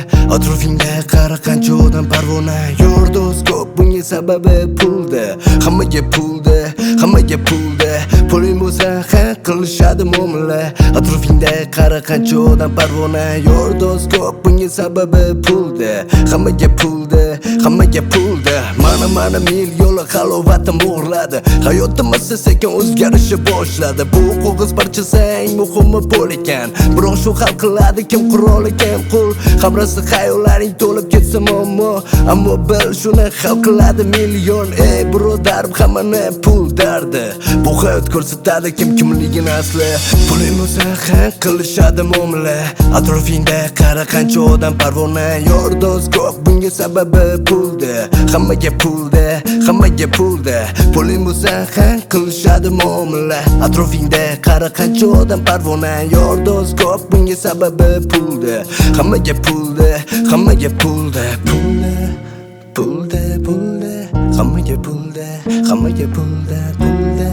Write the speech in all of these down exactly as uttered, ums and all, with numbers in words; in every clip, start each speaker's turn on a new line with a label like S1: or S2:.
S1: Atrofingga qara qancha odam parvona Yor do'st ko'p bunga sababi pulda Hammaga pulda, hammaga pulda Puling bo'lsa haq qilishadi muomala Atrofingda qara qancha odam parvona Yor do'st ko'p bunga sababi pulda Hammaga pulda, hammaga pulda Mana mana millionlar halovatim o'g'irladi Hayotimizda sekin o'zgarishi boshladi Bu qo'g'iz parchasi eng muhimi pul ekan Biroq shu hal qiladi kim quroli kim qul Hamrasi xayollaring to'lib ketsa muammo Ammo bil shuni hal qiladi million Ey birodar hammani pul dardi Bu hayot ko'rsatadi kim kimligini asli Puling bo'lsa haq qilishadi muomala Atrofingda qara qancha odam parvona Yor do'st ko'p bunga sababi pulda Hammaga pulda, hammaga pulda Puling bo'lsa haq qilishadi muomala Atrofingda qara qancha odam parvona Yor do'st ko'p bunga sababi pulda Hammaga pulda, hammaga pulda Pulda, pulda, pulda Hammaga pulda, hammaga pulda Pulda,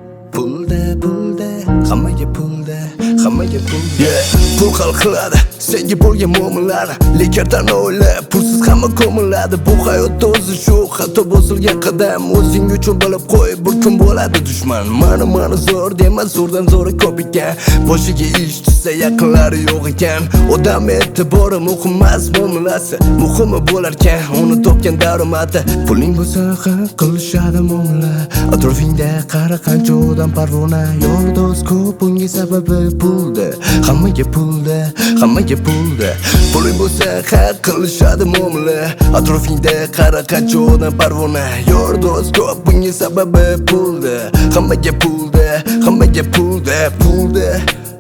S1: pulda, pulda Hammaga pulda, hammaga pulda yeah. Pul hal qiladi senga bo'lgan muammolarni Lekardan o'yla pulsiz hamma ko'miladi Bu hayotda o'zi shu hatto bosilgan qadam O'zing uchun bilib qo'y bir kun bo'ladi dushman Mana mana zo'r demas zo'rdan zo'ri ko'p ekan Boshiga ish tushsa yaqinlari yo'q ekan Odam e'tibori muhim emas muomalasi Muhimi bo'larkan uni topgan daromadi Puling bo'lsa haq qilishadi muomala Atrofingda qara qancha odam parvona Yor do'st ko'p bunga sababi pulda Hammaga pulda, hammaga pulda Puling bo'lsa haq qilishadi muomala Atrofingda qara qancha odam parvona Yor do'st ko'p bunga sababi pulda Hammaga pulda, hammaga pulda Pulda,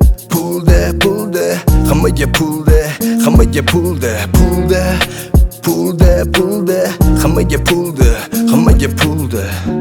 S1: pulda, pulda Hammaga pulda, hammaga pulda Pulda, pulda, pulda Hammaga pulda, hammaga pulda